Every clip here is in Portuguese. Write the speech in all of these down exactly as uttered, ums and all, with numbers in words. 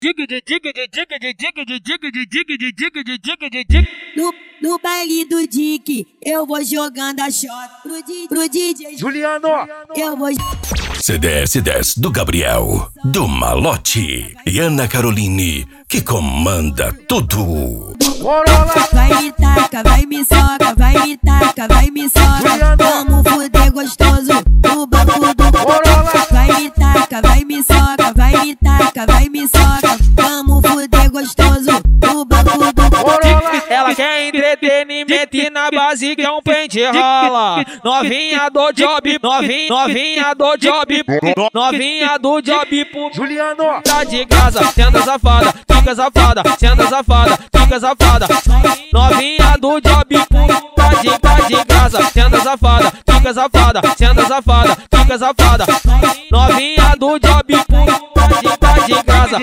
No, no baile do Dick, eu vou jogando a shot pro, di, pro D J Juliano. Eu vou. C D S dez do Gabriel, do Malote e Ana Caroline, que comanda tudo. Vai me taca, vai me soca, vai me taca, vai me soca. Vamos fuder gostoso no banco do Corolla. Vai me taca, vai me soca, vai me taca, vai me soca. Vamos fuder gostoso no banco do Corolla. Ela quer entretenimento e na base quer um pente rola. Novinha do job, novinha, novinha do job, novinha do job, Juliano. tá de casa, senta safada, fica safada, senta safada, fica safada. Novinha do job, tá de, tá de casa, senta safada, fica safada, senta safada, fica safada. Novinha do job, tá de, tá de casa.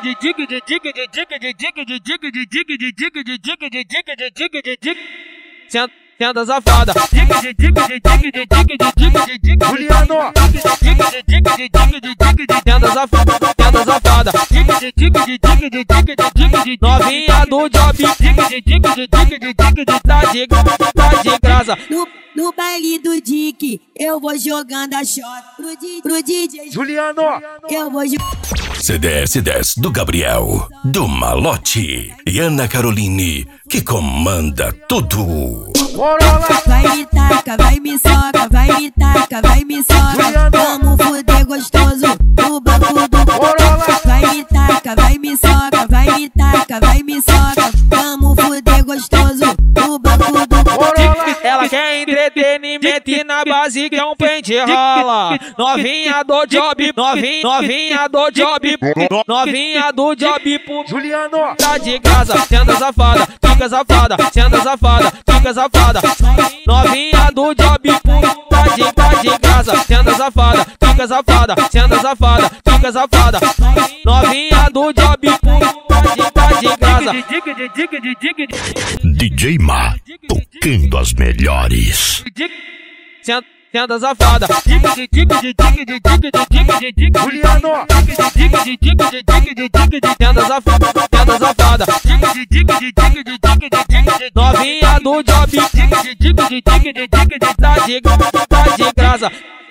Senta, senta safada. Juliano. Senta safada, senta safada. Novinha do job, tá de, tá de graça. No, no baile do Dick, eu vou jogando a shot pro, di, pro D J Juliano. Eu vou. C D S dez do Gabriel, do Malote e Ana Caroline, que comanda tudo. Vai me taca, vai me soca, vai me taca, vai me soca. Vamos fuder gostoso no banco do Corolla. Vai me taca, vai me soca, vai me taca, vai me soca. Vamos fuder gostoso no banco do Corolla. Ela quer entretenimento e na base quer um pente rola. Novinha do job, novinha, novinha do job, novinha do job, Juliano. tá de casa, senta safada, fica safada, senta safada, fica safada. Novinha do job, tá de, tá de casa, senta safada, fica safada, senta safada, fica safada. Novinha do job, tá de, tá de casa. D J Ma, tocando as melhores. Senta, senta safada. Juliano. Senta safada, senta safada. Novinha do job, tá de, tá de graça.